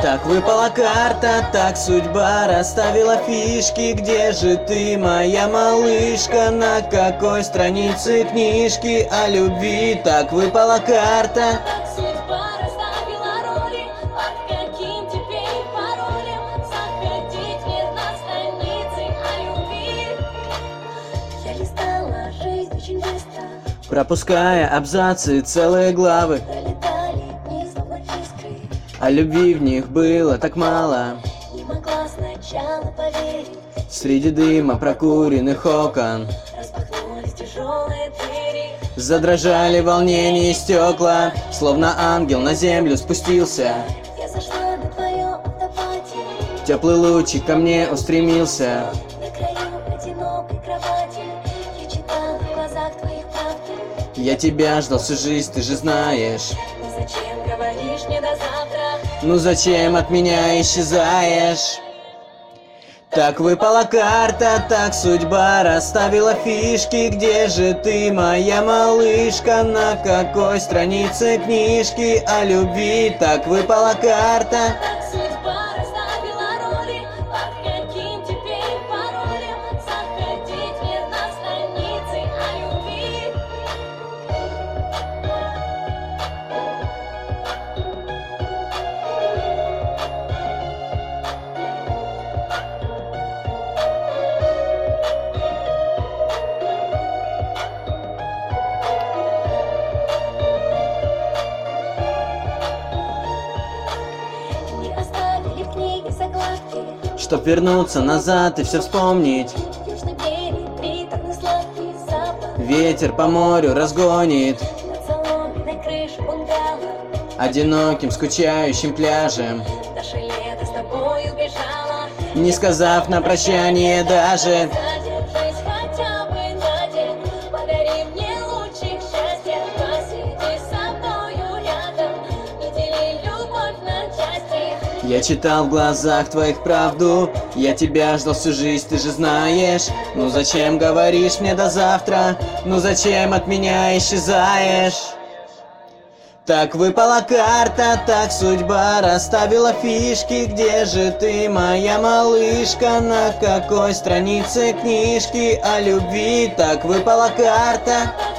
Так выпала карта, так судьба расставила фишки. Где же ты, моя малышка? На какой странице книжки о любви? Так выпала карта. Так судьба расставила роли, под каким теперь паролем заходить в мир на странице о любви. Я листала жизнь очень быстро, пропуская абзацы, целые главы. пролетали дни словно искры. А любви в них было так мало. Не могла сначала поверить, Среди дыма прокуренных окон распахнулись тяжелые двери. задрожали волнения стекла. Словно ангел на землю спустился. Я зашла на твоем автопате, Теплый лучик ко мне устремился. на краю одинокой кровати. Я читала в глазах твоих правду. Я тебя ждал всю жизнь, ты же знаешь. Ну зачем говоришь мне до завтра? Ну зачем от меня исчезаешь? Так выпала карта, так судьба расставила фишки. Где же ты, моя малышка? На какой странице книжки о любви? Так выпала карта. Так судьба расставила роли, под каким теперь паролем заходить в мир на странице о любви. Не оставили в книге закладки, Чтоб вернуться назад и все вспомнить. южный берег, приторный сладкий запах. Ветер по морю разгонит Над соломенной крышей бунгало, одиноким скучающим пляжем, наше лето с тобою бежало. не сказав на прощание даже. Задержись хотя бы на день, подари мне лучик счастья. Посиди со мною рядом, не дели любовь на части. Я читал в глазах твоих правду. Я тебя ждал всю жизнь, ты же знаешь. Ну зачем говоришь мне до завтра? Ну зачем от меня исчезаешь? Так выпала карта, так судьба расставила фишки. Где же ты, моя малышка? На какой странице книжки о любви? Так выпала карта. Так